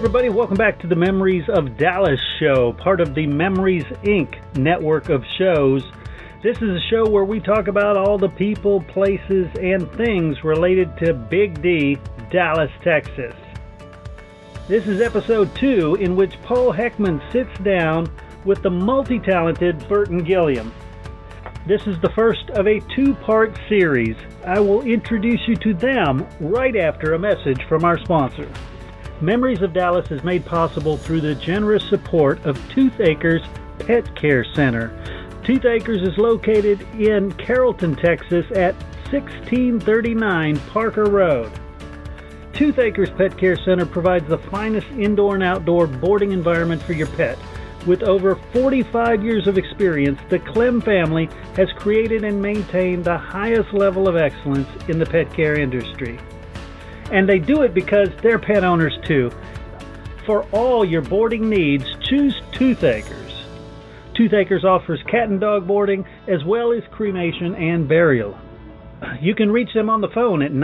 everybody. Welcome back to the Memories of Dallas show, part of the Memories Inc. network of shows. This is a show where we talk about all the people, places, and things related to Big D, Dallas, Texas. This is episode 2, in which Paul Heckman sits down with the multi-talented Burton Gilliam. This is the first of a 2-part series. I will introduce you to them right after a message from our sponsor. Memories of Dallas is made possible through the generous support of Tooth Acres Pet Care Center. Tooth Acres is located in Carrollton, Texas at 1639 Parker Road. Tooth Acres Pet Care Center provides the finest indoor and outdoor boarding environment for your pet. With over 45 years of experience, the Clem family has created and maintained the highest level of excellence in the pet care industry. And they do it because they're pet owners too. For all your boarding needs, choose Tooth Acres. Tooth Acres offers cat and dog boarding as well as cremation and burial. You can reach them on the phone at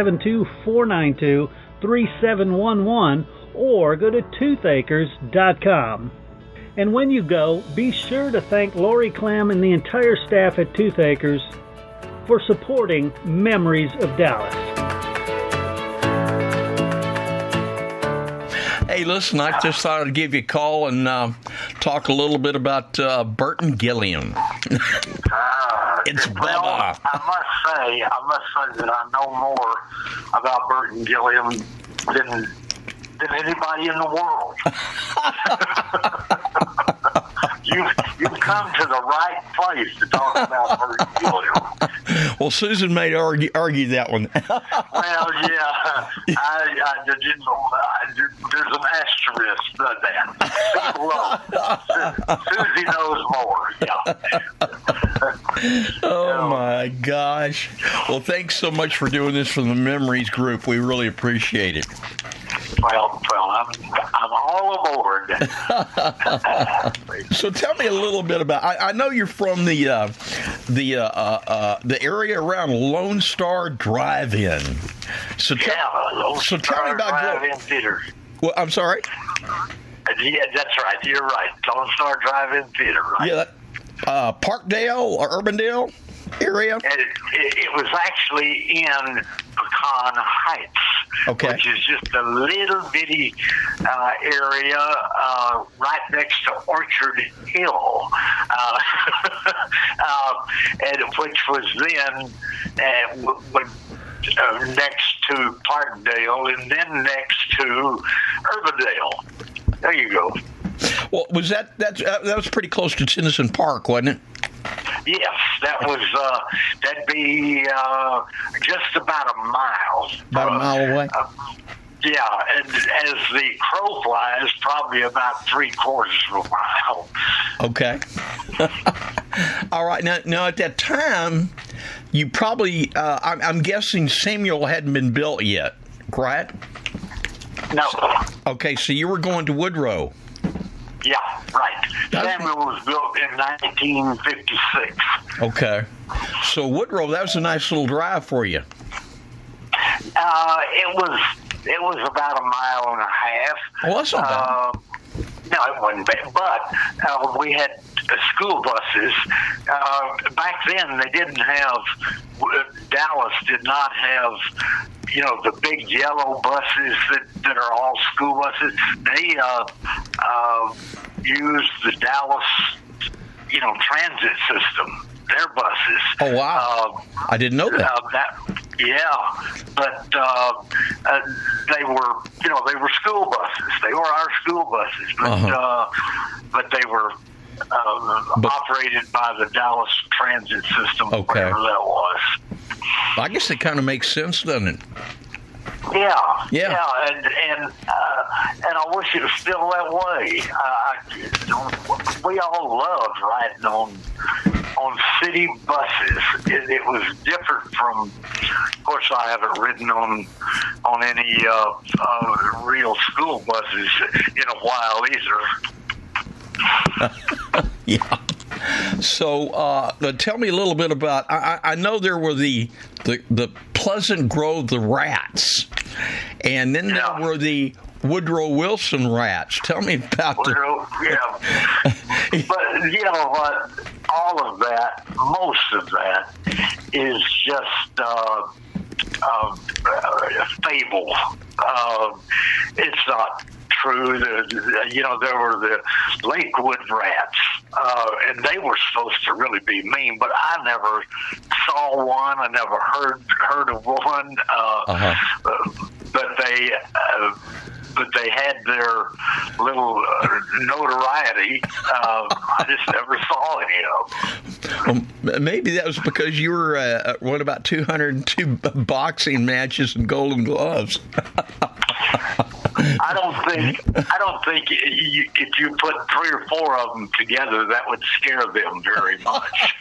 972-492-3711 or go to toothacres.com. And when you go, be sure to thank Lori Clem and the entire staff at Tooth Acres for supporting Memories of Dallas. Hey, listen, I just thought I'd give you a call and talk a little bit about Burton Gilliam. It's Bubba. Well, I must say that I know more about Burton Gilliam than anybody in the world. You've come to the right place to talk about Burton Gilliam. Well, Susan may argue that one. Well, yeah, there's an asterisk to that. Susie knows more. Yeah. Oh my gosh! Well, thanks so much for doing this for the Memories Group. We really appreciate it. Well, I'm all aboard. So tell me a little bit about. I know you're from the area around Lone Star Drive-In. So tell me about Drive-In Theater. Well, I'm sorry. Yeah, that's right. You're right. Lone Star Drive-In Theater. Right. Yeah. Parkdale or Urbandale area? It was actually in Pecan Heights, which is just a little bitty area right next to Orchard Hill, and which was then next to Parkdale and then next to Urbandale. There you go. Well, was that was pretty close to Tennyson Park, wasn't it? Yes, that'd be just about a mile. About a mile away? Yeah, and as the crow flies, probably about 3/4 of a mile. Okay. All right. Now, at that time, you probably, I'm guessing Samuel hadn't been built yet, right? No. Okay, so you were going to Woodrow. Yeah, right. Samuel was built in 1956. Okay. So Woodrow, that was a nice little drive for you. It was about a mile and a half. Well, that's not bad. No, it wasn't bad. But we had school buses. Back then, they didn't have. Dallas did not have, the big yellow buses that are all school buses. They used the Dallas, transit system. Their buses. Oh wow! I didn't know that. But they were, they were school buses. They were our school buses, but they were operated by the Dallas transit system. Okay. Whatever that was. I guess it kind of makes sense, doesn't it? Yeah, and I wish it was still that way. We all loved riding on city buses. It was different from. Of course, I haven't ridden on any real school buses in a while either. Yeah. So tell me a little bit about. I know there were the Pleasant Grove, the Rats, and then there were the Woodrow Wilson rats. Tell me about Woodrow, yeah. But you know what? All of that, most of that, is just fable. It's not true. There were the Lakewood rats, and they were supposed to really be mean, but I never saw one. I never heard of one. But they had their little notoriety. I just never saw any of them. Well, maybe that was because you were won about 202 boxing matches and Golden Gloves. I don't think if you put 3 or 4 of them together, that would scare them very much.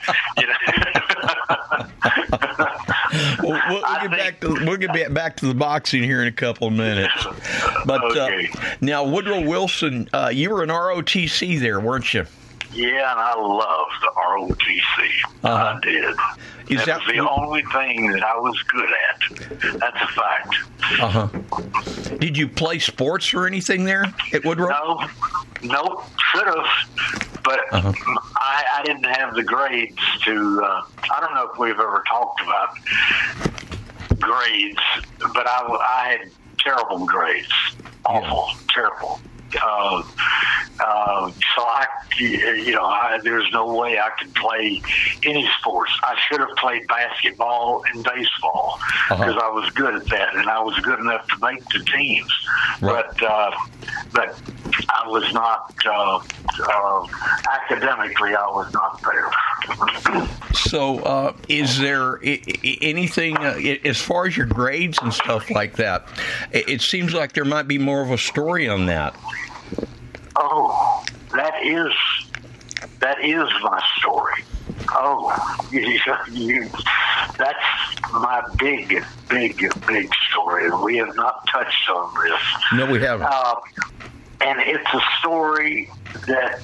We'll get back to the boxing here in a couple of minutes. But okay. Now, Woodrow Wilson, you were in ROTC there, weren't you? Yeah, and I loved the ROTC. I did. That was the only thing that I was good at. That's a fact. Did you play sports or anything there at Woodrow? No, should have. But I didn't have the grades to. I don't know if we've ever talked about grades, but I had terrible grades. Awful, terrible. So there's no way I could play any sports. I should have played basketball and baseball because I was good at that, and I was good enough to make the teams. Right. But I was not academically. I was not there. So, is there anything as far as your grades and stuff like that? It seems like there might be more of a story on that. Oh, that is my story. Oh, that's my big story. We have not touched on this. No, we haven't. And it's a story that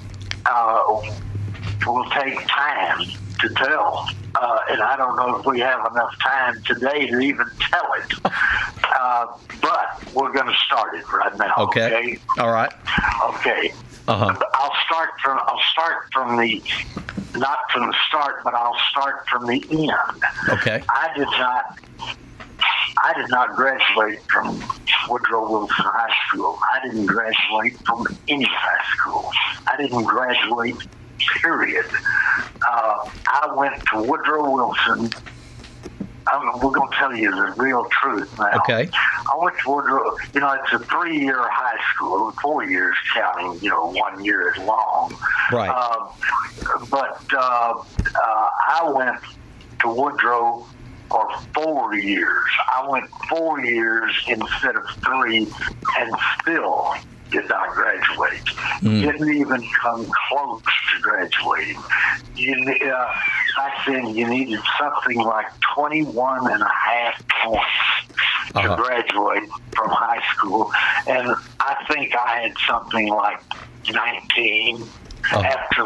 will take time to tell. And I don't know if we have enough time today to even tell it. But we're going to start it right now. Okay. All right. Okay. I'll start from the not from the start, but I'll start from the end. Okay. I did not graduate from Woodrow Wilson High School. I didn't graduate from any high school. I didn't graduate, period. I went to Woodrow Wilson. We're going to tell you the real truth now. Okay. I went to Woodrow. It's a 3-year high school, 4 years counting. 1 year is long. Right. But I went to Woodrow for 4 years. I went 4 years instead of 3, and still did not graduate. Didn't even come close to graduating. Back then, you needed something like 21 and a half points to graduate from high school, and I think I had something like 19. After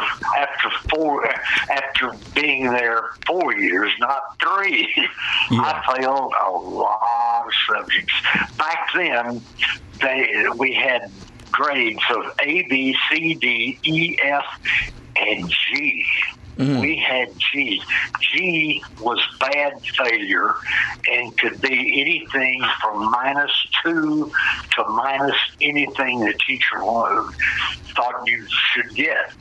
being there 4 years, not 3, I failed a lot of subjects. Back then, we had grades of A, B, C, D, E, F, and G. We had G. G was bad failure and could be anything from -2 to minus anything the teacher thought you should get,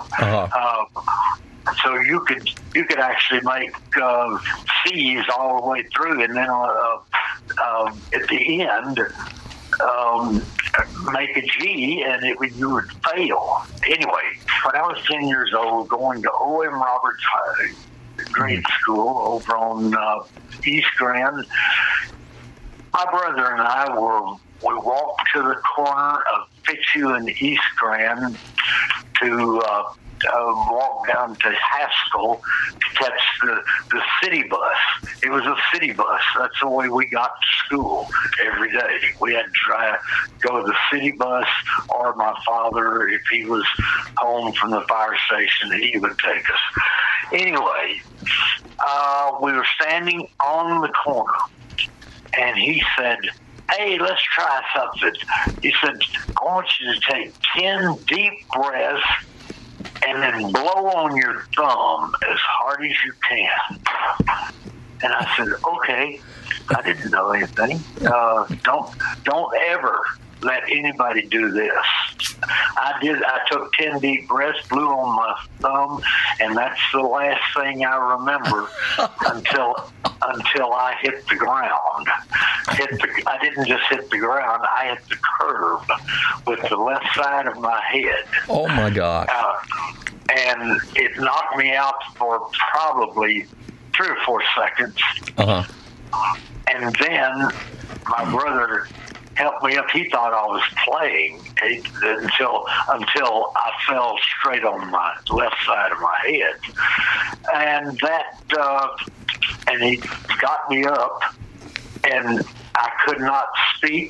So you could actually make C's all the way through, and then at the end make a G, and you would fail. Anyway, when I was 10 years old, going to O.M. Roberts grade school over on East Grand, my brother and I we walked to the corner of Fitzhugh and East Grand to walk down to Haskell to catch the city bus. It was a city bus. That's the way we got to school every day. We had to go to the city bus, or my father, if he was home from the fire station, he would take us. Anyway, we were standing on the corner, and he said, hey, let's try something. He said, I want you to take 10 deep breaths and then blow on your thumb as hard as you can. And I said, okay. I didn't know anything. Don't ever let anybody do this. I did. I took 10 deep breaths, blew on my thumb, and that's the last thing I remember until I hit the ground. I didn't just hit the ground. I hit the curb with the left side of my head. Oh my God! And it knocked me out for probably 3 or 4 seconds. And then my brother helped me up. He thought I was playing until I fell straight on my left side of my head, and and he got me up, and I could not speak.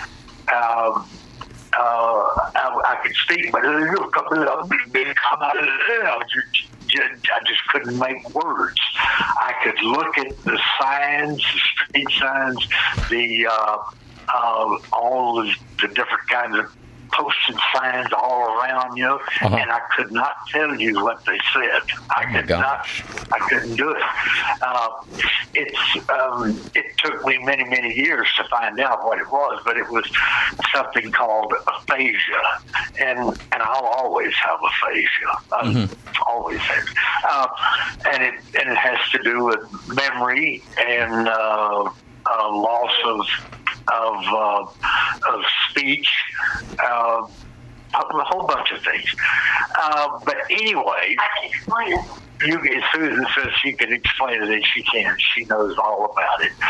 I could speak, but I just couldn't make words. I could look at the signs, the street signs, all the different kinds of posted signs all around you, and I could not tell you what they said. I couldn't do it. It took me many, many years to find out what it was, but it was something called aphasia, and I'll always have aphasia. Always have. And it has to do with memory and loss of speech, a whole bunch of things. But anyway, I can explain it. Susan says she can explain it, and she can. She knows all about it.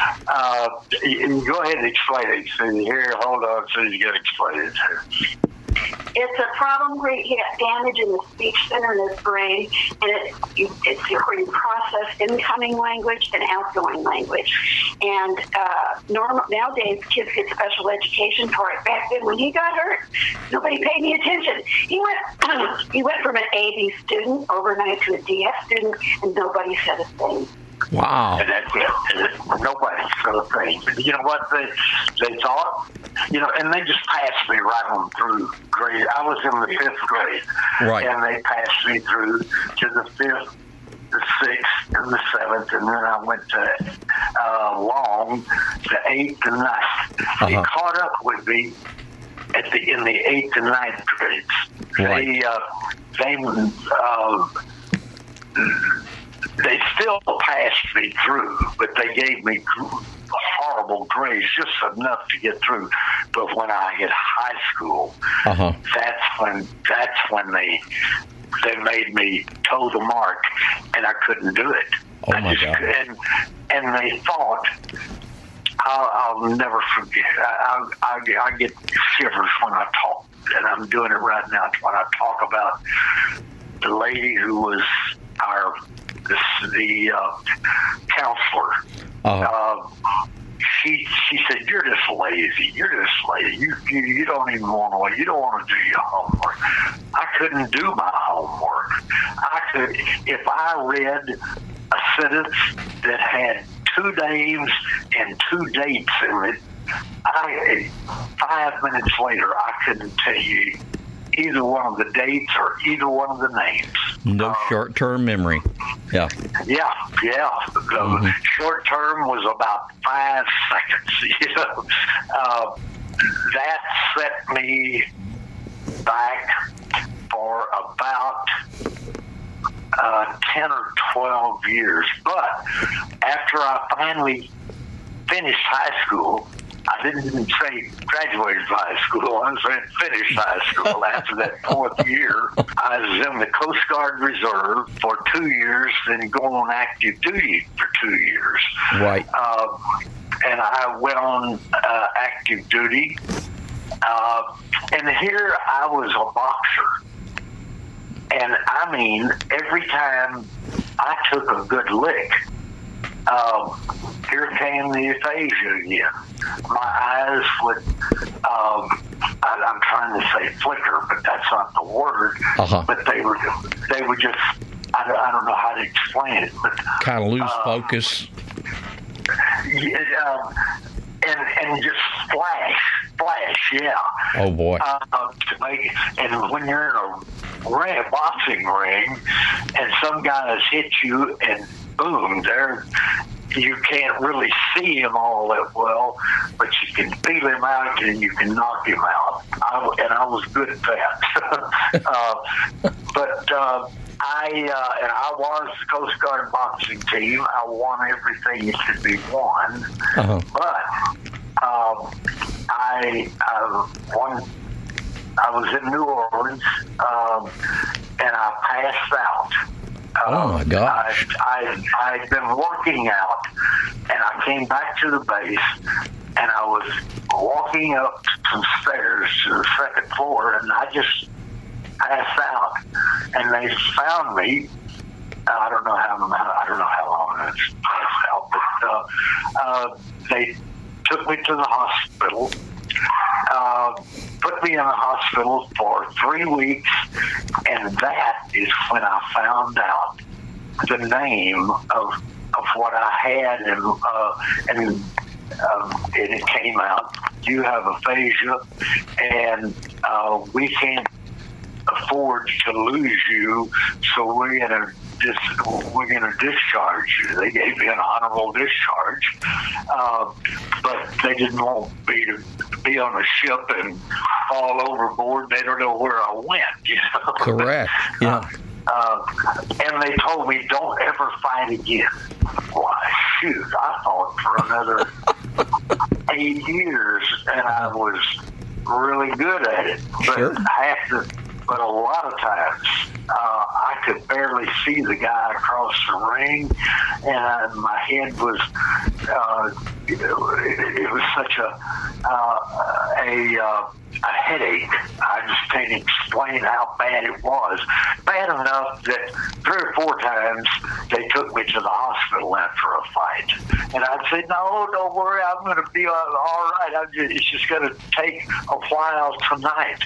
Go ahead and explain it, Susan. Here, hold on, Susan, you got to explain it. It's a problem where you get damage in the speech center in his brain, and it's where you process incoming language and outgoing language. And nowadays, kids get special education for it. Back then, when he got hurt, nobody paid any attention. He went from an A/B student overnight to a DS student, and nobody said a thing. Wow. And that's it. Nobody said a thing. You know what they thought? And they just passed me right on through grade. I was in the 5th grade. Right. And they passed me through to the 5th, the 6th, and the 7th, and then I went to Long, the 8th and 9th. They caught up with me in the 8th and 9th grades. Right. They still passed me through, but they gave me horrible grades, just enough to get through. But when I hit high school, that's when they made me toe the mark, and I couldn't do it. Oh my God! And they thought, I'll never forget. I get shivers when I talk, and I'm doing it right now when I talk about the lady who was the counselor. She said, "You're just lazy. You're just lazy. You don't even want to. You don't want to do your homework." I couldn't do my homework. I could, if I read a sentence that had 2 names and 2 dates in it, 5 minutes later, I couldn't tell you either one of the dates or either one of the names. No short-term memory. Yeah. Yeah. The short term was about 5 seconds. That set me back for about 10 or 12 years. But after I finally finished high school, I didn't say graduated high school. I said finished high school. After that 4th year, I was in the Coast Guard Reserve for 2 years, then go on active duty for 2 years. Right. And I went on active duty. And here I was a boxer. And I mean, every time I took a good lick, here came the aphasia again. My eyes would, I'm trying to say flicker, but that's not the word. But they would just, I don't know how to explain it, but kind of lose focus. and just flash, yeah. Oh boy! And when you're in a boxing ring, and some guy has hit you, and boom, there. You can't really see him all that well, but you can feel him out and you can knock him out. I was good at that. I was the Coast Guard boxing team. I won everything that could be won. Uh-huh. But I was in New Orleans, and I passed out. Oh my gosh! I'd been working out, and I came back to the base, and I was walking up some stairs to the second floor, and I just passed out, and they found me. I don't know how long I was passed out, but they took me to the hospital. Put me in the hospital for 3 weeks, and that is when I found out the name of what I had, and it came out. You have aphasia, and we can't afford to lose you, so we're gonna discharge you. They gave me an honorable discharge, but they didn't want me to be on a ship and fall overboard. They don't know where I went. You know? Correct. Yeah. And they told me, don't ever fight again. Why, shoot, I fought for another 8 years, and I was really good at it. But But a lot of times, I could barely see the guy across the ring, and my head was, it was such a headache. I just can't explain how bad it was. Bad enough that 3 or 4 times they took me to the hospital after a fight. And I'd say, no, don't worry, I'm going to be all right. It's just going to take a while tonight.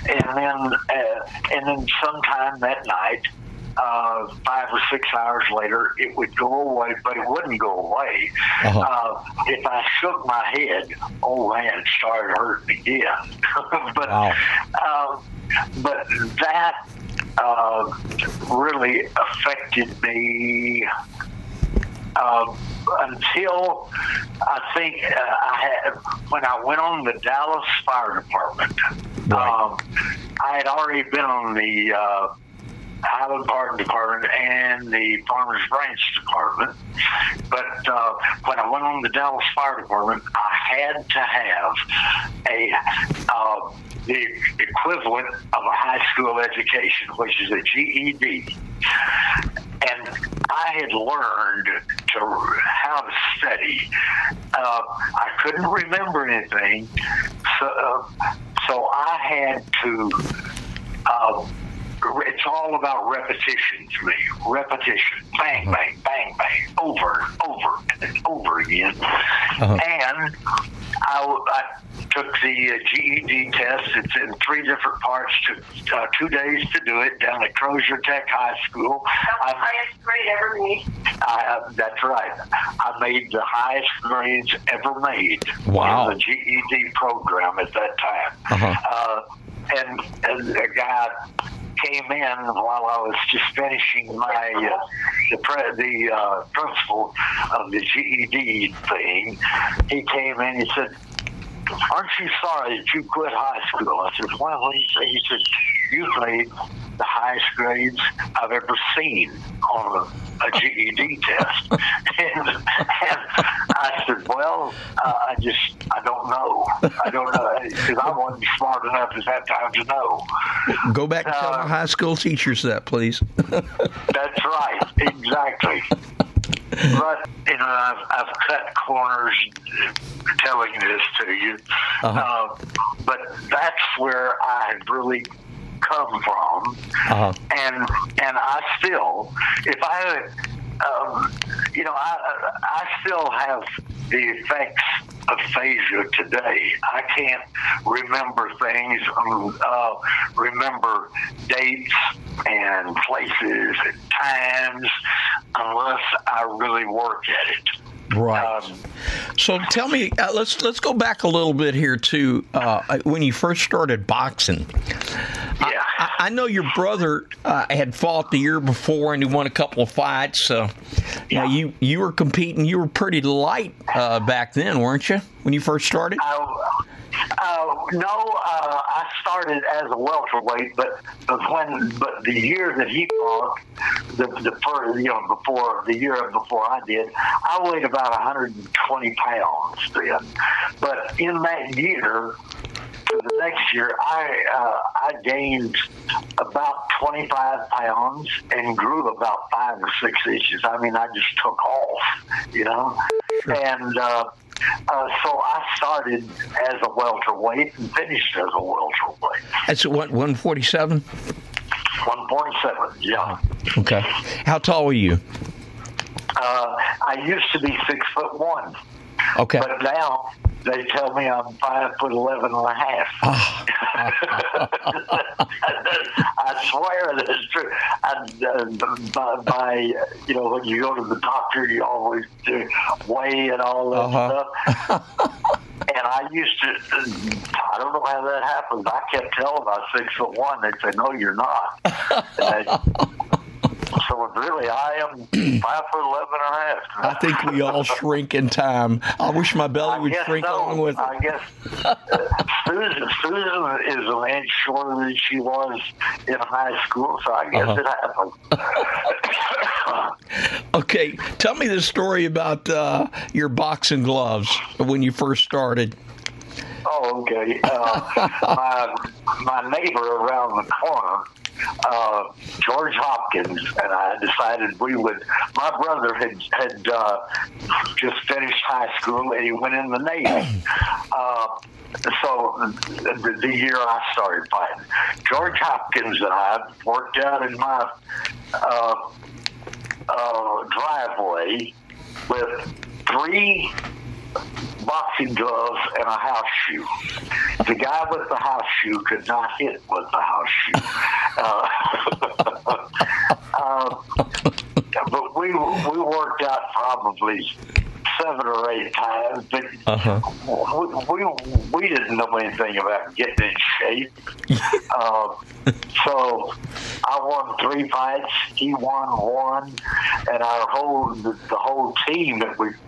And then sometime that night, 5 or 6 hours later, it would go away, but it wouldn't go away. Uh-huh. If I shook my head, oh man, it started hurting again. But that really affected me until I think when I went on the Dallas Fire Department. Right. I had already been on the Highland Park Department and the Farmers Branch Department. But when I went on the Dallas Fire Department, I had to have the equivalent of a high school education, which is a GED. And I had learned how to study. I couldn't remember anything, so I had to. It's all about repetition to me. Repetition. Bang, bang, bang, bang. Over and over again. Uh-huh. And I took the GED test. It's in 3 different parts. Took 2 days to do it down at Crozier Tech High School. That's the highest grade ever made. That's right. I made the highest grades ever made in the GED program at that time. Uh-huh. And a guy came in while I was just finishing the principal of the GED thing. He came in. He said, "Aren't you sorry that you quit high school?" I said, "Well, what do you say?" He said, "You've made the highest grades I've ever seen on a GED test." and I said, "Well, I don't know. I don't know, because I wasn't smart enough at that time to know." Go back and tell the high school teachers that, please. That's right, exactly. But I've cut corners telling this to you. Uh-huh. But that's where I had really come from. Uh-huh. And I still, if I still have the effects of aphasia today. I can't remember things, remember dates and places and times unless I really work at it. Right. So tell me, let's go back a little bit here to when you first started boxing. Yeah. I know your brother had fought the year before and he won a couple of fights. Now you were competing. You were pretty light back then, weren't you, when you first started? No, I started as a welterweight, but the year that he fought, before the year before I did, I weighed about 120 pounds then. But in that year, for the next year, I gained about 25 pounds and grew about 5 or 6 inches. I mean, I just took off, Sure. And so I started as a welterweight and finished as a welterweight. That's what, 147? 147, yeah. Okay. How tall were you? I used to be 6'1". Okay. But now they tell me I'm 5'11" and a half. I swear that's true. When you go to the doctor, you always do weigh and all that stuff. And I used to, I don't know how that happens. I kept telling them I was 6'1". They'd say, "No, you're not." So really, I am 5'11" and a half. I think we all shrink in time. I wish my belly would shrink along with it. I guess Susan is an inch shorter than she was in high school, so I guess it happened. Okay, tell me the story about your boxing gloves when you first started. Oh, okay. My neighbor around the corner, George Hopkins, and I decided my brother had just finished high school and he went in the Navy. So the year I started fighting, George Hopkins and I worked out in my driveway with 3 boxing gloves and a house shoe. The guy with the house shoe could not hit with the house shoe. But we worked out probably 7 or 8 times, but we didn't know anything about getting in shape. So I won 3 fights. He won 1, and the whole team that we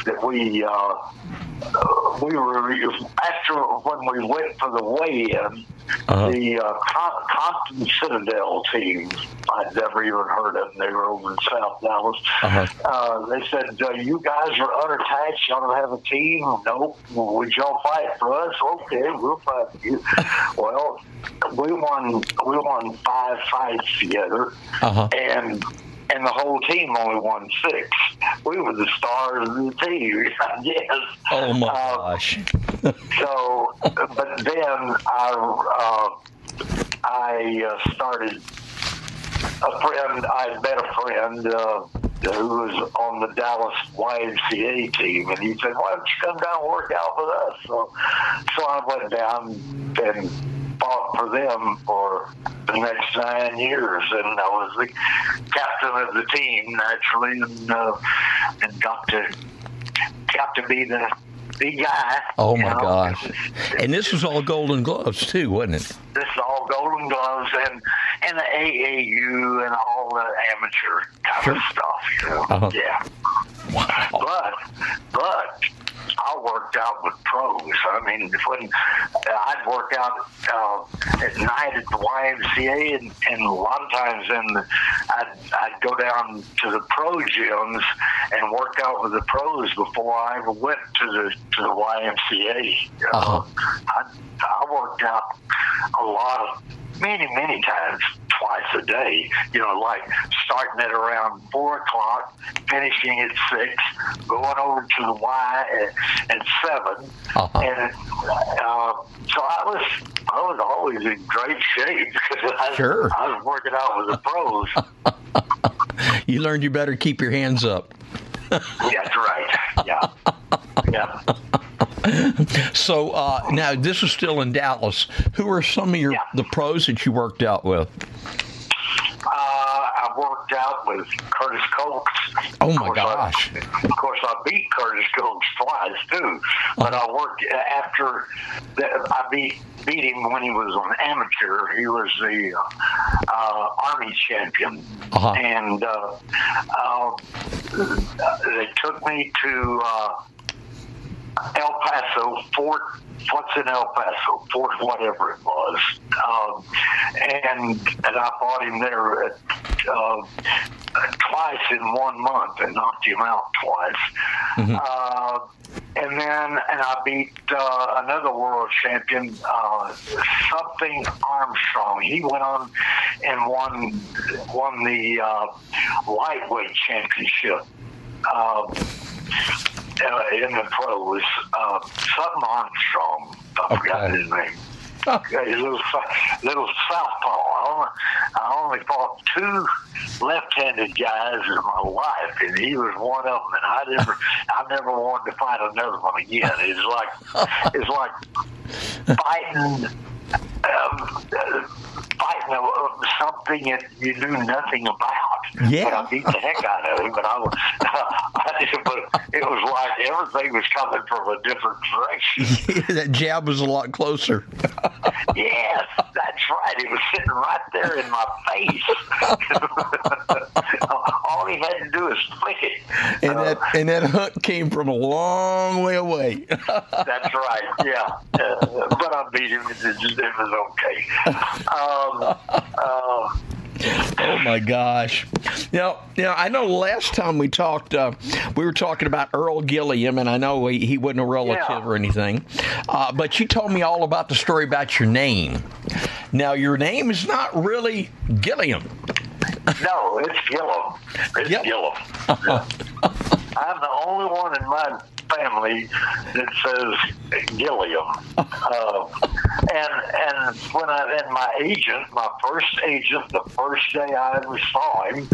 were after when we went for the weigh-in. The Compton Citadel team, I'd never even heard of them. They were over in South Dallas. They said, "You guys are unattached. Y'all don't have a team." "Nope." "Well, would y'all fight for us?" "Okay, we'll fight for you." Well, we won 5 fights together, and the whole team only won 6. We were the stars of the team, yes. Oh my gosh! So, but then I started I met a friend who was on the Dallas YMCA team, and he said, "Why don't you come down and work out with us?" So I went down and fought for them for the next 9 years, and I was the captain of the team naturally, and got to be the big guy. Oh my gosh! And this was all Golden Gloves too, wasn't it? This is all Golden Gloves and the AAU and all the amateur kind of stuff, Yeah. Wow. But I worked out with pros. I mean, when I'd work out at night at the YMCA, and a lot of times I'd go down to the pro gyms and work out with the pros before I ever went to the YMCA. I worked out many times, twice a day, like starting at around 4 o'clock, finishing at 6, going over to the Y at 7. And so I was always in great shape because I was working out with the pros. You learned you better keep your hands up. That's right. Yeah. So now this is still in Dallas. Who are some of the pros that you worked out with? I worked out bout with Curtis Coates. Oh my gosh! Of course, I beat Curtis Coates twice too. But I worked after I beat him when he was an amateur. He was the Army champion, and they took me to El Paso, what's in El Paso, Fort whatever it was, and I fought him there twice in 1 month and knocked him out twice. Mm-hmm. And I beat another world champion, something Armstrong. He went on and won the lightweight championship in the pros. Something Armstrong. I forgot his name. He's a little southpaw. I only fought 2 left-handed guys in my life, and he was one of them. And I never wanted to fight another one again. It's like fighting something that you knew nothing about. Yeah. But I beat the heck out of him. But it was like everything was coming from a different direction. Yeah, that jab was a lot closer. Yes, that's right. It was sitting right there in my face. All he had to do is flick it. And that hook came from a long way away. That's right. Yeah, but I beat him. It was okay. Oh my gosh! Now I know last time we talked, we were talking about Earl Gilliam, and I know he wasn't a relative or anything, but you told me all about the story about your name. Now your name is not really Gilliam. No, it's Gillum. It's Gillum. I'm the only one in my family that says Gilliam. And when my first agent, the first day I ever saw him,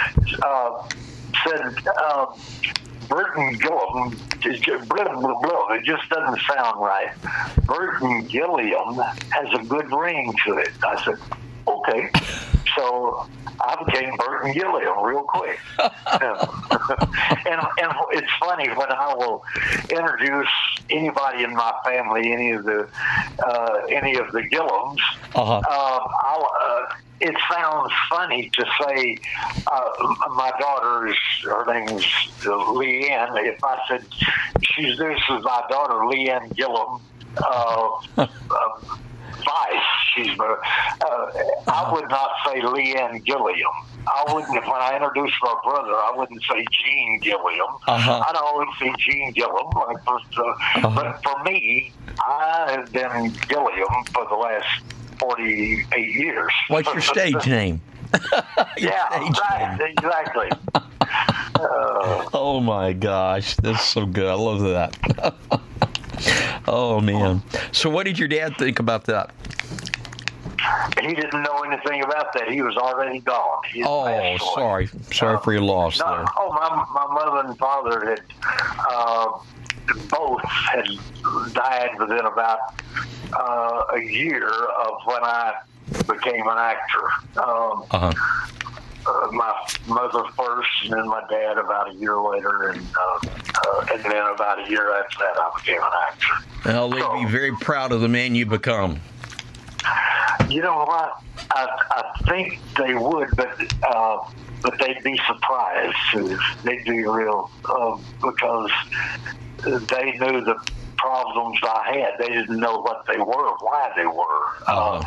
said, Burton Gillum, blah, blah, blah, it just doesn't sound right. Burton Gilliam has a good ring to it. I said, okay. So I became Burton Gilliam real quick. and it's funny when I will introduce anybody in my family, any of the Gillums, it sounds funny to say my daughter's, her name's Leanne. If I said, this is my daughter, Leanne Gillum, Vice. I would not say Leanne Gilliam. I wouldn't, when I introduced my brother, I wouldn't say Gene Gilliam. I'd always say Gene Gilliam. But for me, I have been Gilliam for the last 48 years. What's your stage name? Exactly. Oh my gosh, that's so good. I love that. Oh man. So what did your dad think about that? He didn't know anything about that. He was already gone. Sorry for your loss there. My mother and father had both had died within about a year of when I became an actor. My mother first, and then my dad about a year later, and then about a year after that, I became an actor. Well, they'd be very proud of the man you become. You know what? I think they would, but they'd be surprised too. They'd be real because they knew the problems I had. They didn't know what they were, why they were.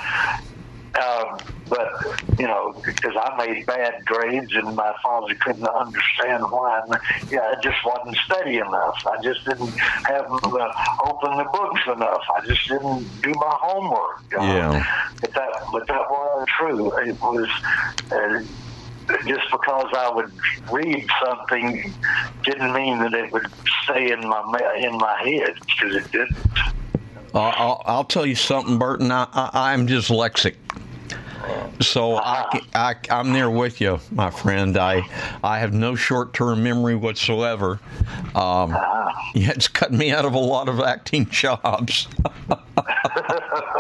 But, because I made bad grades and my father couldn't understand why. I just wasn't steady enough. I just didn't have open the books enough. I just didn't do my homework. But that wasn't true. It was just because I would read something didn't mean that it would stay in my head, because it didn't. I'll tell you something, Burton. I'm dyslexic. So I'm there with you, my friend. I have no short-term memory whatsoever. It's cut me out of a lot of acting jobs.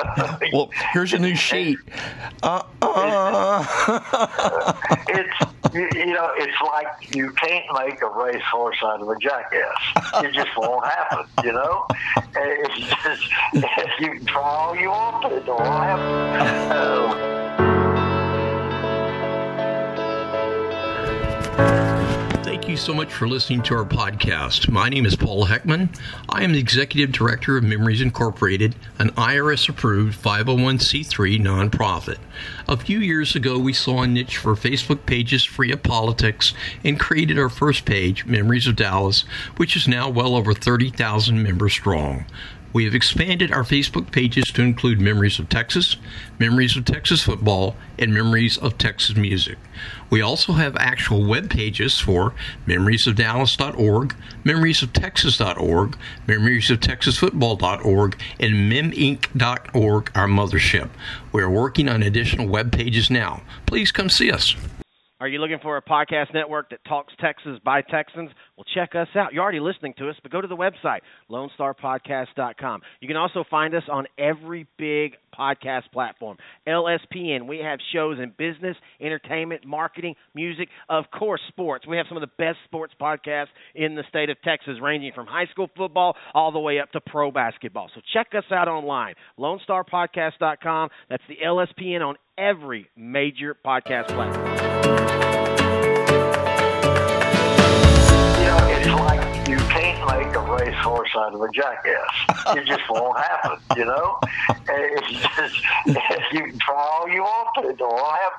Well, here's a new sheet. It's it's like you can't make a racehorse out of a jackass. It just won't happen, It's just, you can try all you want to, it won't happen. Thank you so much for listening to our podcast. My name is Paul Heckman. I am the Executive Director of Memories Incorporated, an IRS-approved 501c3 nonprofit. A few years ago, we saw a niche for Facebook pages free of politics and created our first page, Memories of Dallas, which is now well over 30,000 members strong. We have expanded our Facebook pages to include Memories of Texas, Memories of Texas Football, and Memories of Texas Music. We also have actual web pages for memoriesofdallas.org, memoriesoftexas.org, memoriesoftexasfootball.org, and meminc.org, our mothership. We are working on additional web pages now. Please come see us. Are you looking for a podcast network that talks Texas by Texans? Well, check us out. You're already listening to us, but go to the website, LoneStarPodcast.com. You can also find us on every big podcast platform. LSPN, we have shows in business, entertainment, marketing, music, of course, sports. We have some of the best sports podcasts in the state of Texas, ranging from high school football all the way up to pro basketball. So check us out online, LoneStarPodcast.com. That's the LSPN on every major podcast platform. It's like you can't make a racehorse out of a jackass. It just won't happen, It's just, you can try all you want to, it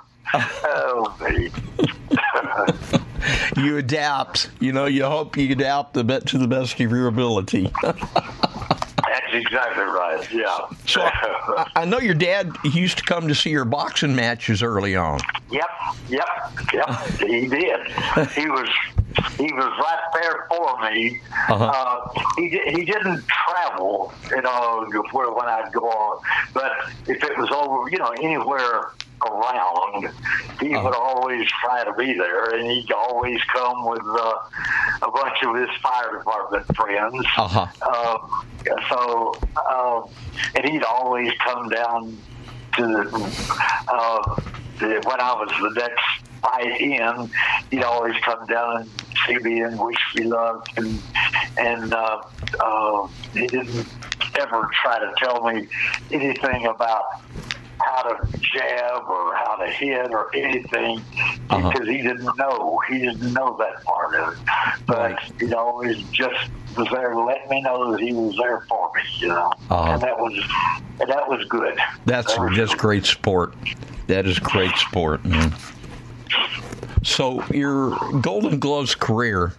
won't happen. You adapt. You hope you adapt to the best of your ability. That's exactly right, yeah. So I know your dad used to come to see your boxing matches early on. Yep, he did. He was right there for me. Uh-huh. He didn't travel, when I'd go on, but if it was over, anywhere around, he would always try to be there, and he'd always come with a bunch of his fire department friends. Uh-huh. And he'd always come down to when I was the next fight in, he'd always come down and see me and wish me luck, and he didn't ever try to tell me anything about how to jab or how to hit or anything, because he didn't know that part of it. But he always just was there to let me know that he was there for me, and that was good. That's great sport. That is great sport, man. So your Golden Gloves career,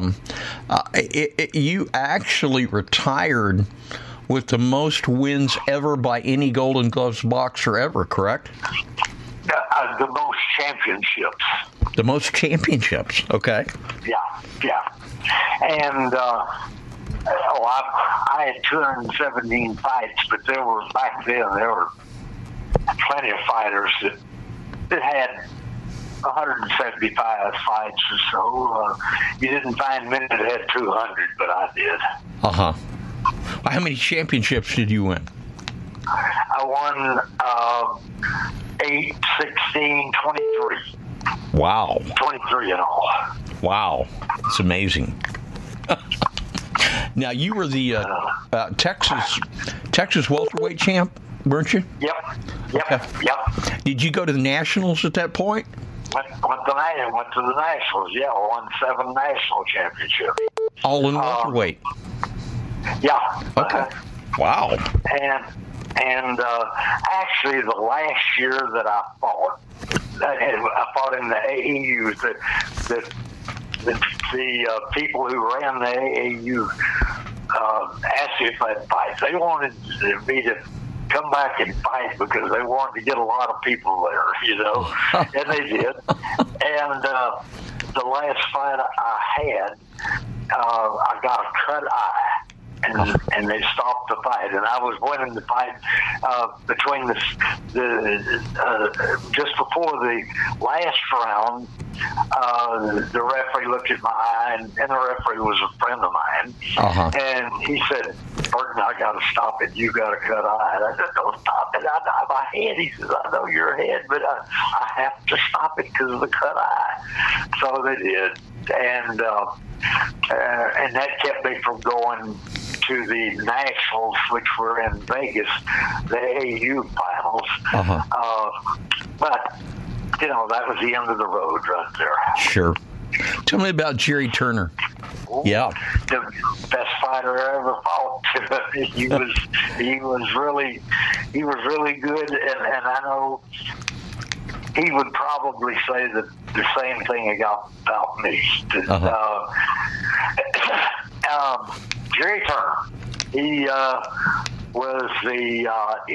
you actually retired with the most wins ever by any Golden Gloves boxer ever, correct? The most championships. The most championships, okay. Yeah. And I had 217 fights, but back then there were plenty of fighters that had 175 fights or so. You didn't find many that had 200, but I did. Uh-huh. How many championships did you win? I won 8, 16, 23. Wow. 23 in all. Wow. It's amazing. Now, you were the Texas welterweight champ, weren't you? Yep. Okay. Yep. Did you go to the Nationals at that point? Went to the Nationals, yeah. Won 7 national championships. All in welterweight? Yeah. Okay. Wow. And actually, the last year that I fought in the AAU. The people who ran the AAU asked me if I'd fight. They wanted me to come back and fight because they wanted to get a lot of people there, and they did. And the last fight I had, I got a cut eye. And and they stopped the fight. And I was winning the fight between just before the last round. The referee looked at my eye, and the referee was a friend of mine, and he said, "Burton, I got to stop it. You got a cut eye." And I said, "Don't stop it. My head." He says, "I know your head, but I have to stop it because of the cut eye." So they did, and that kept me from going to the Nationals, which were in Vegas, the AAU finals. But that was the end of the road right there. Sure. Tell me about Jerry Turner. Yeah. The best fighter I ever fought. He was really good, and I know he would probably say the same thing about me. Jerry Turner. He was the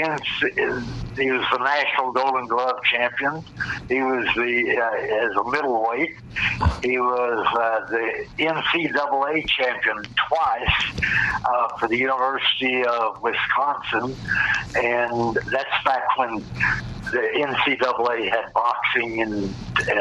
National Golden Glove champion. He was as a middleweight. He was the NCAA champion twice for the University of Wisconsin, and that's back when the NCAA had boxing, and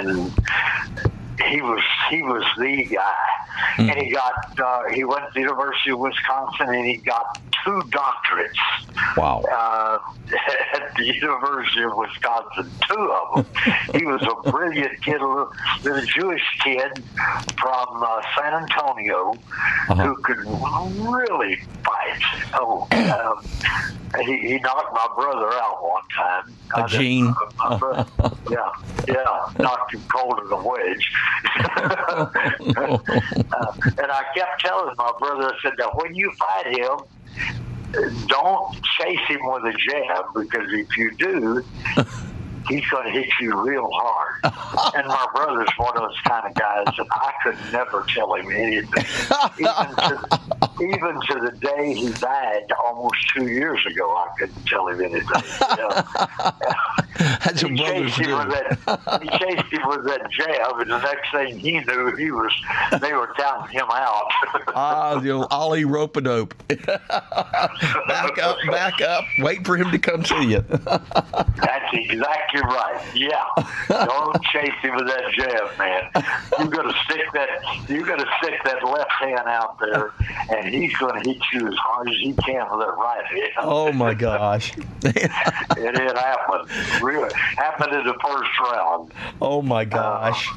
he was the guy. And he went to the University of Wisconsin, and he got 2 doctorates. Wow. At the University of Wisconsin, 2 of them. He was a brilliant kid, a Jewish kid from San Antonio who could really fight. He knocked my brother out one time. Gene. Knocked him cold as a wedge. And I kept telling my brother, I said, now when you fight him, don't chase him with a jab, because if you do, he's going to hit you real hard. And my brother's one of those kind of guys that I could never tell him anything. Even to the day he died almost 2 years ago, I couldn't tell him anything. That's what brothers do. He chased him with that jab, and the next thing he knew, they were counting him out. The old Ollie Rope-a-dope. Back up. Wait for him to come to you. That's exactly right. Yeah. Don't chase him with that jab, man. You got to stick that left hand out there, and he's going to hit you as hard as he can with that right hand. Oh my gosh. It happened. Really happened in the first round. Oh my gosh.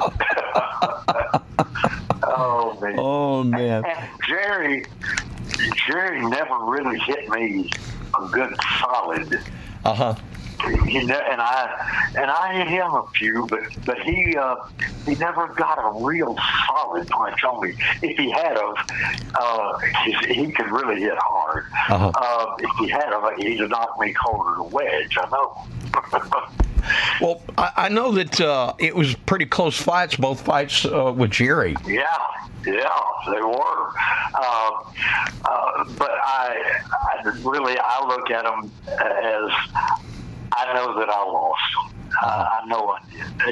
Oh man. And Jerry never really hit me a good solid. And I hit him a few, but he never got a real solid punch on me. If he had he could really hit hard. If he had he'd have knocked me cold as a wedge. I know. Well, I know that it was pretty close fights, both fights with Jerry. Yeah, they were. But I look at them as, I know that I lost. I know I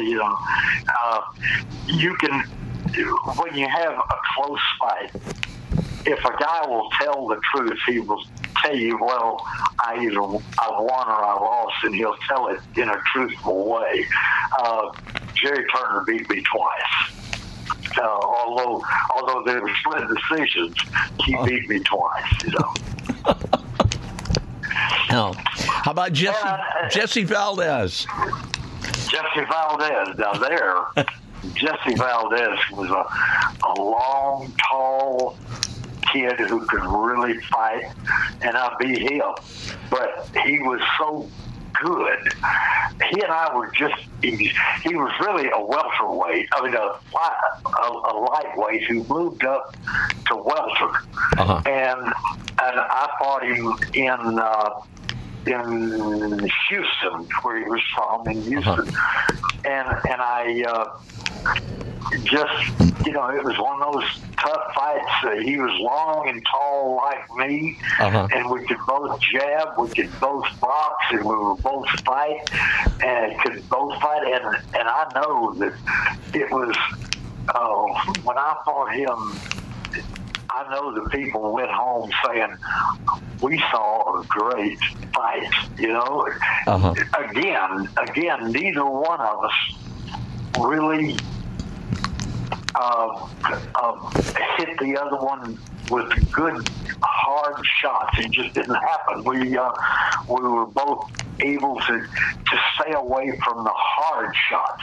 did. You can, when you have a close fight, if a guy will tell the truth, he will tell you, well, I won or I lost, and he'll tell it in a truthful way. Jerry Turner beat me twice. Although they were split decisions, he beat me twice, How about Jesse Valdez? Jesse Valdez, now there, Jesse Valdez was a long, tall kid who could really fight, and I beat him. But he was so good. He and I were he was really a welterweight, a lightweight who moved up to welter. And I fought him in Houston, where he was from, in Houston. And I it was one of those tough fights. He was long and tall like me, and we could both jab, we could both box, and we were both fight, and could both fight. And I know that it was when I fought him, I I know the people went home saying, we saw a great fight, you know. Again, neither one of us really hit the other one with good hard shots. It just didn't happen. We were both able to stay away from the hard shots,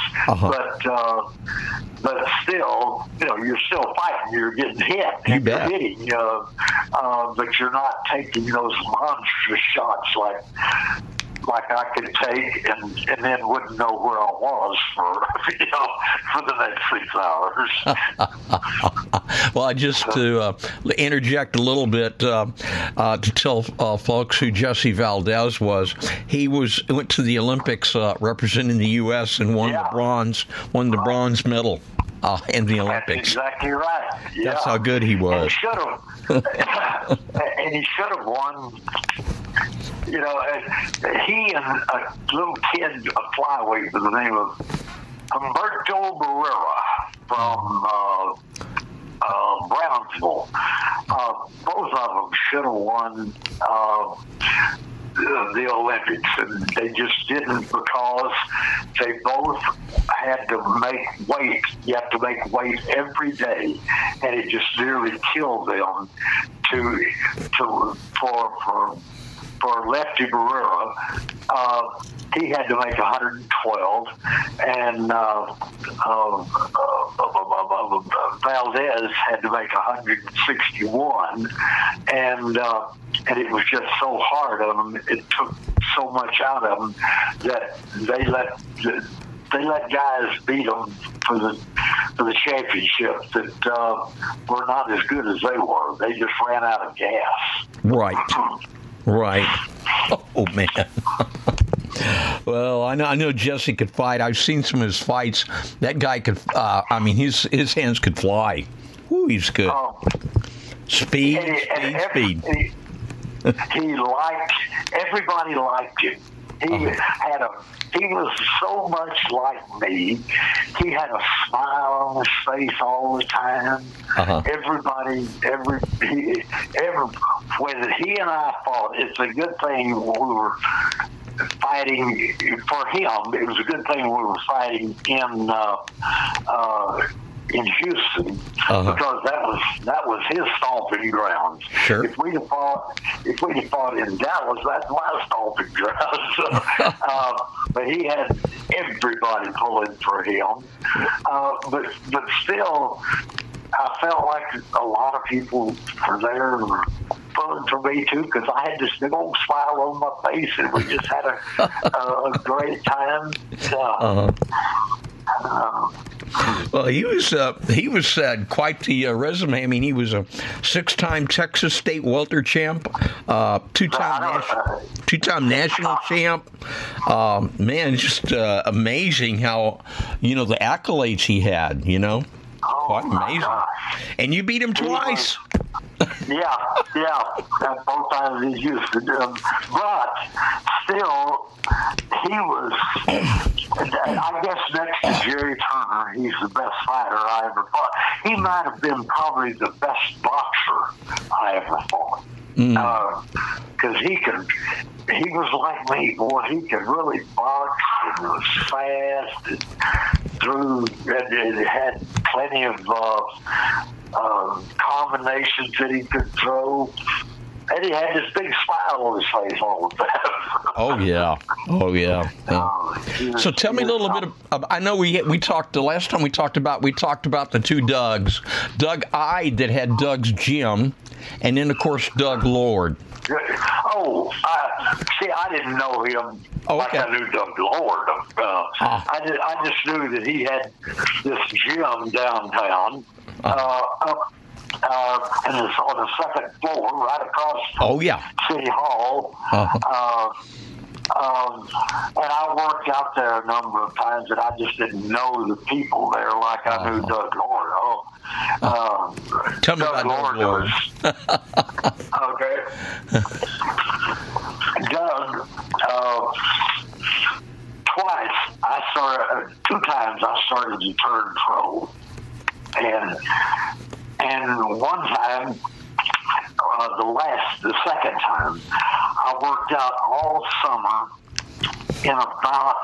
but still, you know, you're still fighting. You're getting hit. You bet. You're hitting, but you're not taking those monstrous shots like I could take and then wouldn't know where I was for the next 6 hours. Well, just to interject a little bit to tell folks who Jesse Valdez was, he went to the Olympics representing the U.S. and won the bronze medal in the Olympics. That's exactly right. Yeah. That's how good he was. And he should have won. You know, he and a little kid, a flyweight by the name of Humberto Barrera from Brownsville. Both of them should have won the Olympics, and they just didn't because they both had to make weight. You have to make weight every day, and it just nearly killed them for Lefty Barrera. He had to make 112, and Valdez had to make 161, and it was just so hard on them. It took so much out of them that they let guys beat them for the championship that were not as good as they were. They just ran out of gas. Right. Oh, man. Well, I know Jesse could fight. I've seen some of his fights. That guy could, his hands could fly. Woo, he's good. Speed. Everybody liked him. He was so much like me. He had a smile on his face all the time. When he and I fought, it's a good thing we were fighting for him. It was a good thing we were fighting in Houston because that was his stomping grounds. Sure. If we'd have fought in Dallas, that's my stomping grounds. But he had everybody pulling for him. But still, I felt like a lot of people were there pulling for me too, because I had this big old smile on my face, and we just had a great time. Well, he was quite the resume. I mean, he was a 6-time Texas State welter champ, two-time national champ. Man, just amazing how the accolades he had. Quite amazing. And you beat him twice. Yeah, both times he used to do them. But still, he was, I guess next to Jerry Turner, he's the best fighter I ever fought. He might have been probably the best boxer I ever fought. Because he was like me, boy. He could really box and was fast and had plenty of combinations that he could throw. And he had this big smile on his face all the time. Oh yeah. So tell me a little bit I know we talked the last time we talked about the two Dougs. Doug Ide that had Doug's gym, and then of course Doug Lord. I didn't know him like I knew Doug Lord. I just knew that he had this gym downtown. And it's on the second floor, right across from City Hall. And I worked out there a number of times, and I just didn't know the people there like I knew Doug Lord. Tell me about Doug Lord. Okay. Doug, two times I started to turn pro. And And one time, the second time, I worked out all summer in about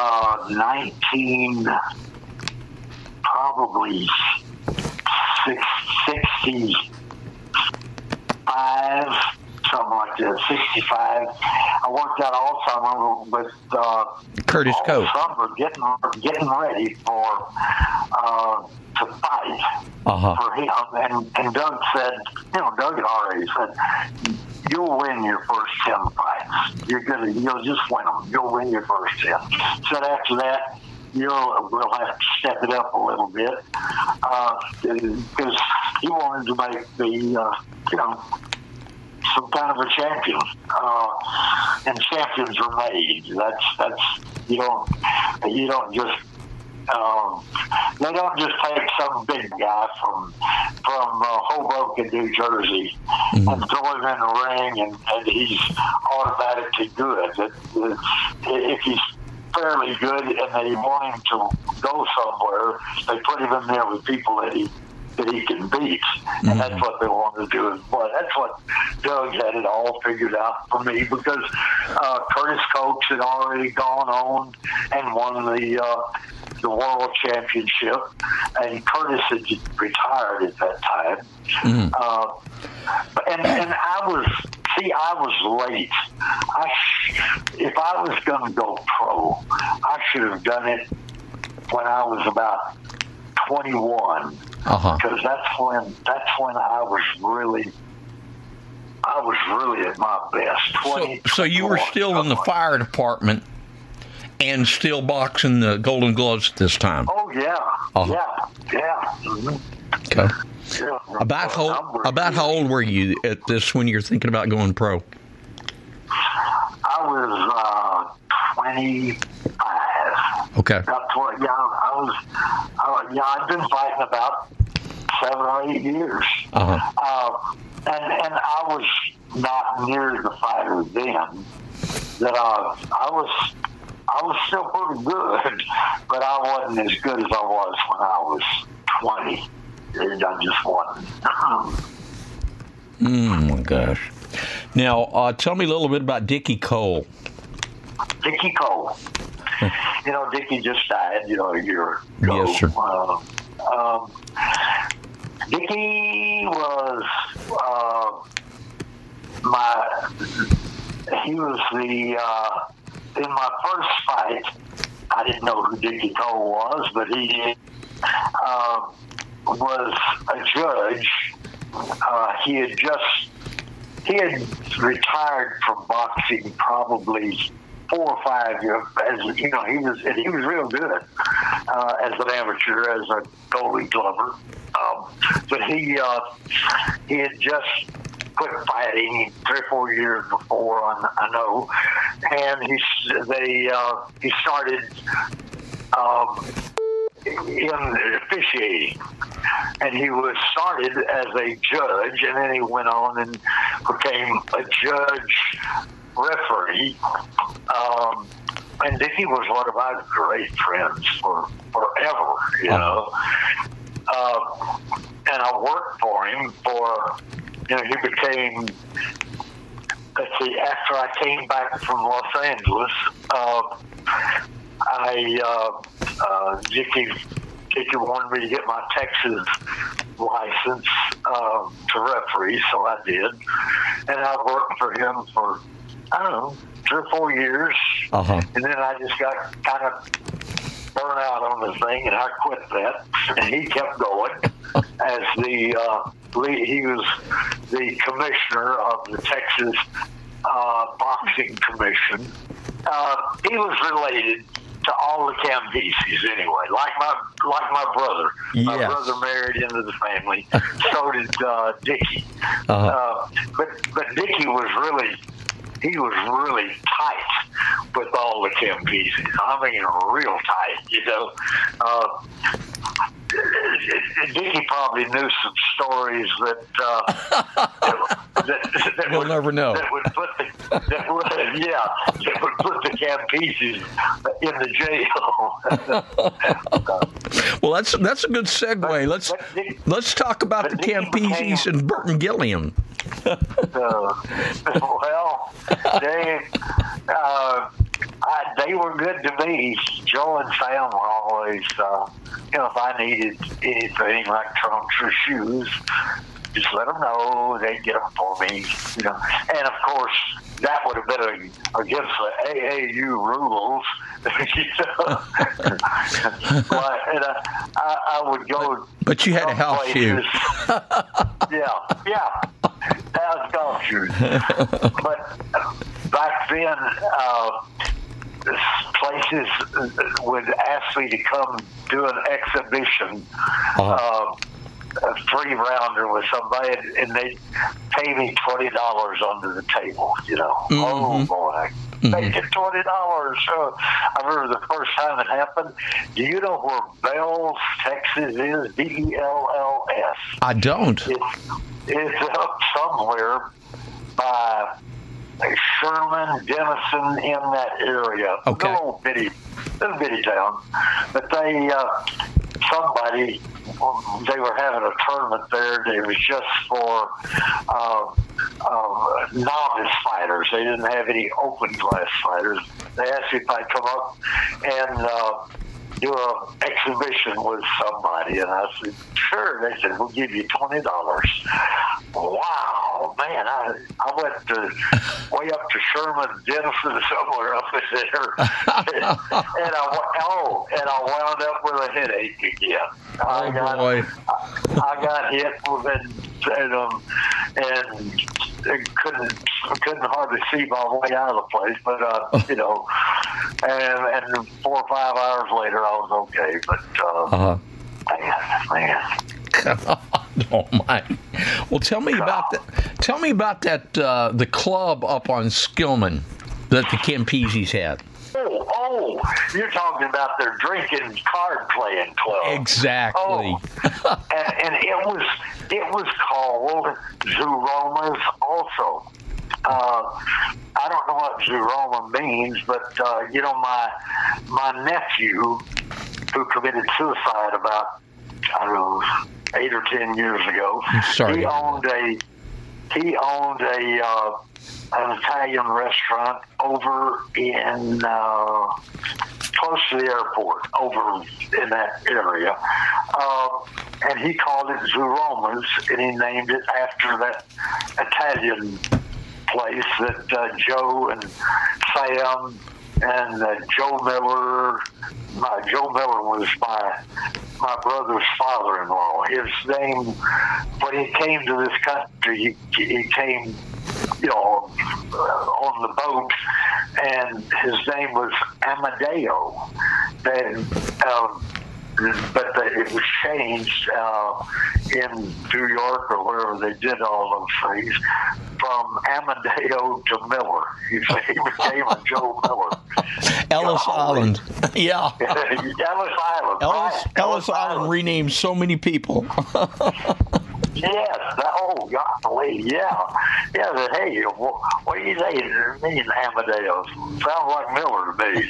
65, something like that, 65. I worked out all summer with Curtis Cope. Summer getting ready for to fight for him. And Doug said, Doug had already said, you'll win your first 10 fights. You'll just win them. You'll win your first 10. Said after that, we'll have to step it up a little bit because he wanted to make the some kind of a champion, and champions are made. That's you don't just they don't just take some big guy from Hoboken, New Jersey, and throw him in the ring and he's automatically good. If he's fairly good and they want him to go somewhere, they put him in there with people that he can beat, and that's what they want to do. But that's what Doug had it all figured out for me, because Curtis Coates had already gone on and won the world championship, and Curtis had retired at that time. And I was late. If I was going to go pro, I should have done it when I was about 21, because that's when I was really at my best. So you were still in the fire department and still boxing the Golden Gloves at this time? Oh yeah, yeah. Okay. Yeah. About how old were you at this when you're thinking about going pro? I was 25. Okay. I'd been fighting about 7 or 8 years. And I was not near the fighter then. That I was still pretty good, but I wasn't as good as I was when I was 20. I just wasn't. Oh my gosh. Now, tell me a little bit about Dickie Cole. Dickie Cole. Dickie just died, a year ago. Yes, sir. Dickie was in my first fight, I didn't know who Dickie Cole was, but he was a judge. He had retired from boxing probably 4 or 5 years. He was real good as an amateur, as a Golden Glover. But he had just quit fighting 3 or 4 years before, I know, and he started in officiating, and he was started as a judge, and then he went on and became a judge referee. And Dickie was one of my great friends forever, and I worked for him he became, after I came back from Los Angeles, Dickie wanted me to get my Texas license to referee, so I did. And I worked for him for, 3 or 4 years. And then I just got kind of burned out on the thing, and I quit that. And he kept going as he was the commissioner of the Texas Boxing Commission. He was related to all the Cambeses anyway, like my brother. Yes. My brother married into the family. So did Dickie. But Dickie was really tight with all the Cambeses. I mean, real tight, Dickie probably knew some stories that we'll never know. That would put that would put the Campeses in the jail. Well, that's a good segue. Let's talk about the Campeses and Burton Gilliam. Well, they were good to me. Joe and Sam were always, if I needed anything like trunks or shoes, just let them know. They'd get them for me, And of course, that would have been against the AAU rules. But I would go. But you had a house shoe. Yeah. That was golf shoes. But back then, places would ask me to come do an exhibition. A 3-rounder with somebody, and they'd pay me $20 under the table, Oh, boy. They get $20. So I remember the first time it happened. Do you know where Bells, Texas is? Bells? I don't. It's up somewhere by Sherman, Denison, in that area. Okay. Little bitty town. But they were having a tournament there. It was just for novice fighters. They didn't have any open class fighters. They asked me if I'd come up and do an exhibition with somebody, and I said, sure. They said, we'll give you $20. Wow, man, I went way up to Sherman, Denison, somewhere up in there, and I wound up with a headache again. I got hit with it, and couldn't hardly see my way out of the place, but and 4 or 5 hours later I was okay, but man. Oh my! Well, tell me about that. Tell me about that. The club up on Skillman that the Campeses had. Oh, you're talking about their drinking card playing club. Exactly. Oh. and it was called Zuromas also. I don't know what Zuroma means, but my nephew, who committed suicide about 8 or 10 years ago, he owned an Italian restaurant over in close to the airport, over in that area, and he called it Zuromas, and he named it after that Italian place that Joe and Sam and Joe Miller. Joe Miller was my brother's father-in-law. His name, when he came to this country, he came, on the boat, and his name was Amadeo. And but it was changed in New York or wherever they did all those things from Amadeo to Miller. He became a Joe Miller. Ellis Island. Yeah. Ellis Island. Island renamed so many people. Yes. Oh, golly. Yeah. Yeah. Hey, what do you say? It means Amadeo. Sounds like Miller to me.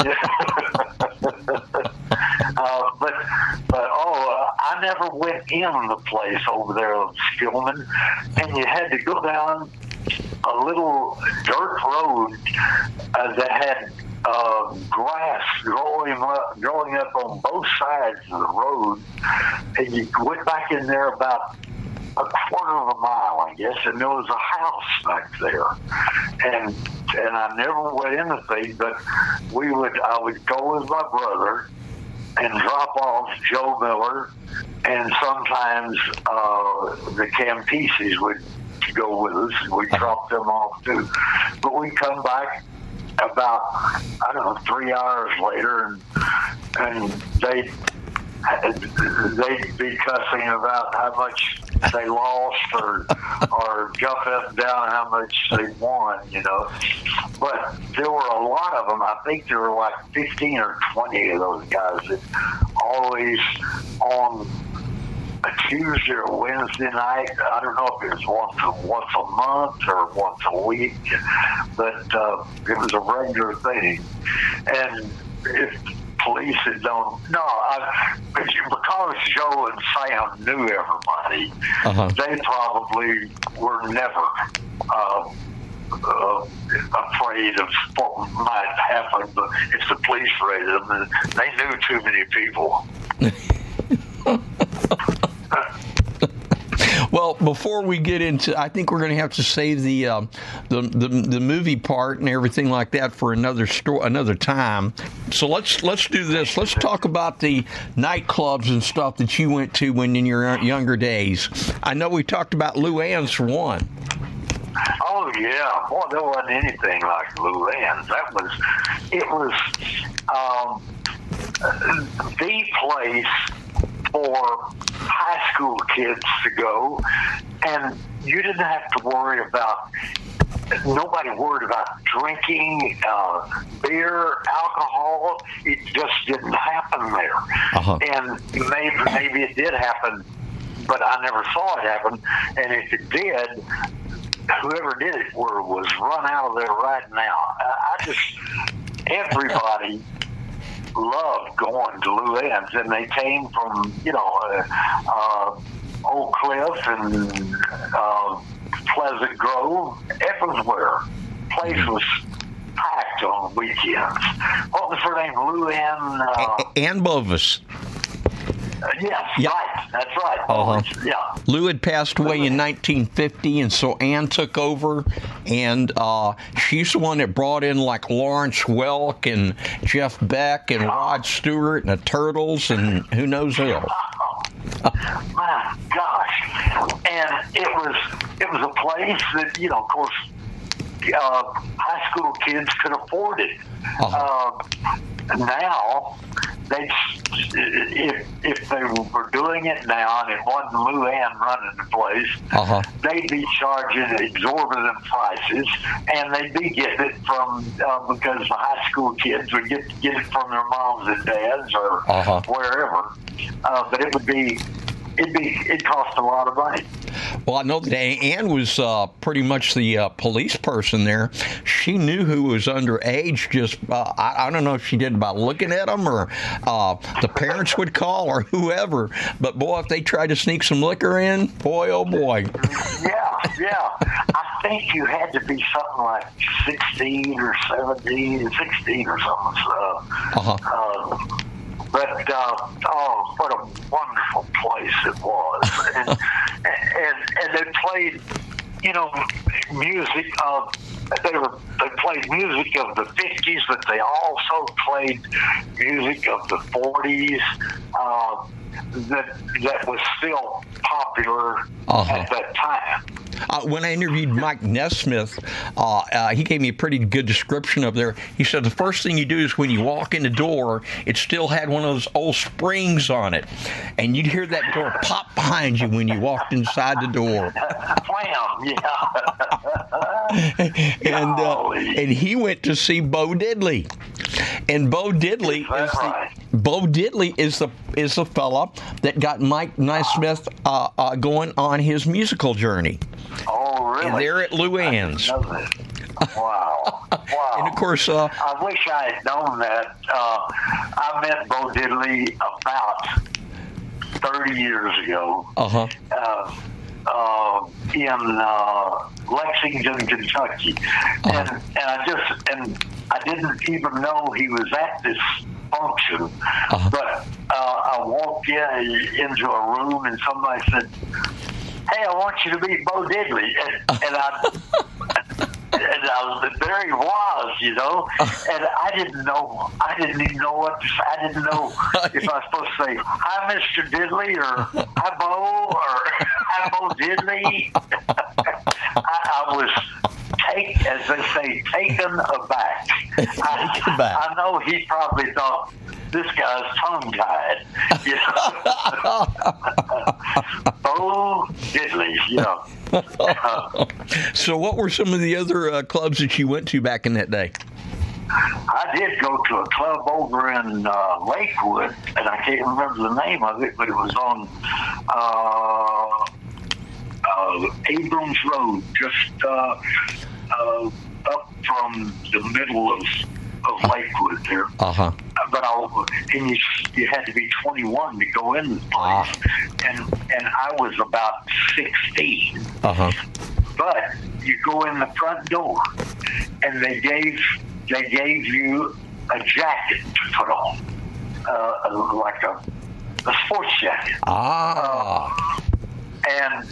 But I never went in the place over there in Skillman, and you had to go down a little dirt road that had grass growing up on both sides of the road, and you went back in there about a quarter of a mile, I guess, and there was a house back there, and I never went in the thing, but I would go with my brother and drop off Joe Miller, and sometimes the Campeses would go with us, and we'd drop them off too. But we'd come back about 3 hours later, and they'd be cussing about how much they lost or jumping up and down how much they won, But there were a lot of them. I think there were like 15 or 20 of those guys that always on Tuesday or Wednesday night. I don't know if it was once a month or once a week, but it was a regular thing. And if police had known, because Joe and Sam knew everybody, they probably were never afraid of what might happen. But if the police raided them, they knew too many people. Well, before we get into, I think we're going to have to save the movie part and everything like that for another time. So let's do this. Let's talk about the nightclubs and stuff that you went to when in your younger days. I know we talked about Luann's for one. Oh yeah, boy, there wasn't anything like Luann's. It was the place for high school kids to go, and you didn't have to worry about. Nobody worried about drinking beer, alcohol. It just didn't happen there. And maybe it did happen, but I never saw it happen. And if it did, whoever did it was run out of there right now. Everybody loved going to Luann's, and they came from, Oak Cliff and Pleasant Grove, everywhere. Place was packed on weekends. What was her name? Luann? Ann Bovis. Yes, yep. Right. That's right. Yeah. Lou had passed away in 1950, and so Ann took over, and she's the one that brought in like Lawrence Welk and Jeff Beck and Rod Stewart and the Turtles and who knows who else. My gosh. And it was a place that, of course, high school kids could afford it. Now, if they were doing it now and it wasn't Luann running the place, they'd be charging exorbitant prices, and they'd be getting it from because the high school kids would get it from their moms and dads or wherever. But it'd cost a lot of money. Well, I know that Ann was pretty much the police person there. She knew who was underage. Just I don't know if she did by looking at them or the parents would call or whoever. But boy, if they tried to sneak some liquor in, boy, oh boy. Yeah. I think you had to be something like 16 or 17, 16 or something. But, what a wonderful place it was. And they played, music of, they played music of the 50s, but they also played music of the 40s that was still popular at that time. When I interviewed Mike Nesmith, he gave me a pretty good description of there. He said the first thing you do is when you walk in the door, it still had one of those old springs on it. And you'd hear that door pop behind you when you walked inside the door. And he went to see Bo Diddley. And Bo Diddley is the fella that got Mike Nesmith going on his musical journey. Oh, really? And they're at Luann's. Wow. And of course, I wish I had known that. I met Bo Diddley about 30 years ago. In Lexington, Kentucky, and I didn't even know he was at this function. But I walked into a room and somebody said, "Hey, I want you to meet Bo Diddley," and there he was, and I didn't even know what to say. I didn't know if I was supposed to say, "Hi, Mr. Diddley," or "Hi, Bo," or "Hi, Bo Diddley." I was as they say, taken aback. I know he probably thought, this guy's tongue-tied. Bo Diddley, So what were some of the other clubs that you went to back in that day? I did go to a club over in Lakewood, and I can't remember the name of it, but it was on Abrams Road, just up from the middle of Lakewood there. Uh-huh. But you had to be 21 to go in the place, and I was about 16. Uh-huh. But you go in the front door, and they gave you a jacket to put on, like a sports jacket. And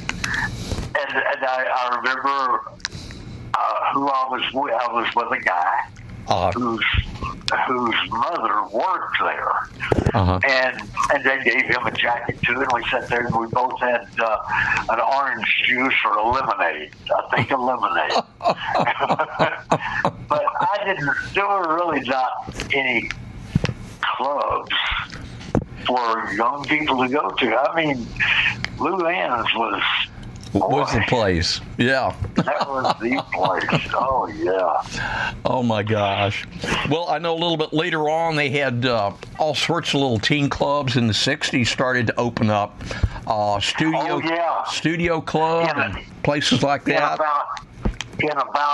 I remember who I was with. I was with a guy whose mother worked there, and they gave him a jacket too. And we sat there, and we both had an orange juice or a lemonade. I think a lemonade. But there were really not any clubs for young people to go to. I mean, Lou Ann's was the place. Yeah. That was the place. Oh, yeah. Oh, my gosh. Well, I know a little bit later on they had all sorts of little teen clubs in the 60s started to open up. Studio Club and places like that. In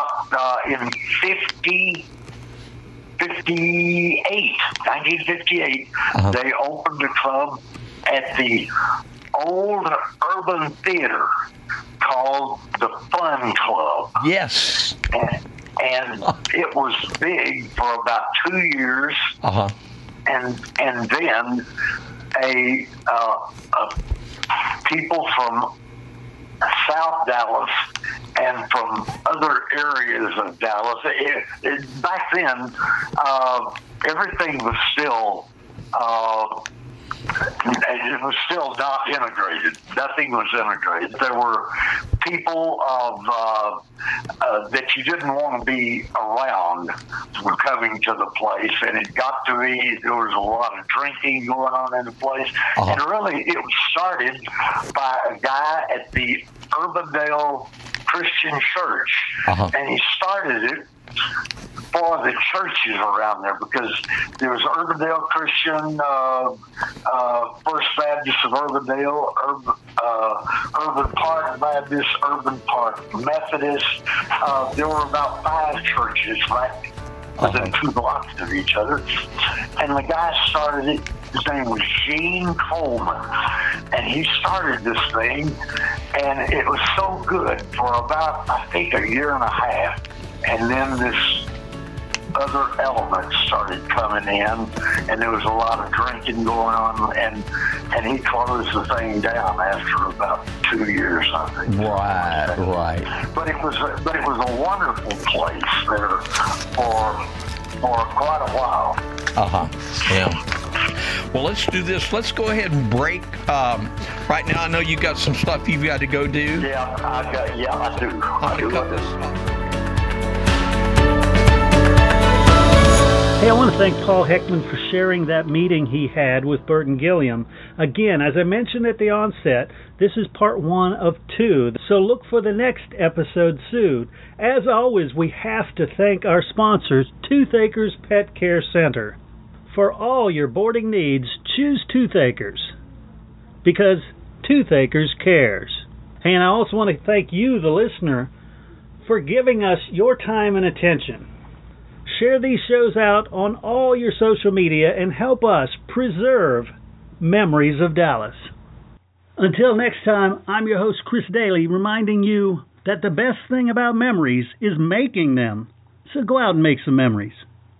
1958, they opened a club at the old Urban Theater called the Fun Club. Yes. And it was big for about 2 years. And then people from South Dallas and from other areas of Dallas. Back then, everything was still it was still not integrated. Nothing was integrated. There were people that you didn't want to be around were coming to the place, and it got to be there was a lot of drinking going on in the place. And really, it was started by a guy at the Urbandale Christian Church, and he started it for the churches around there, because there was Urbandale Christian, First Baptist of Urbandale, Urban Park Baptist, Urban Park Methodist. There were about 5 churches right within 2 blocks of each other. And the guy started it. His name was Gene Coleman, and he started this thing, and it was so good for about, I think, a year and a half. And then this other elements started coming in, and there was a lot of drinking going on, and he closed the thing down after about 2 year something. Right. But it was a wonderful place there for quite a while. Yeah. Well, let's do this. Let's go ahead and break. Right now, I know you got some stuff you've got to go do. Yeah, I do. I do. Cut this. Hey, I want to thank Paul Heckman for sharing that meeting he had with Burton Gilliam. Again, as I mentioned at the onset, this is part 1 of 2, so look for the next episode soon. As always, we have to thank our sponsors, Toothacres Pet Care Center. For all your boarding needs, choose Toothacres, because Toothacres cares. Hey, and I also want to thank you, the listener, for giving us your time and attention. Share these shows out on all your social media and help us preserve memories of Dallas. Until next time, I'm your host, Chris Daly, reminding you that the best thing about memories is making them. So go out and make some memories.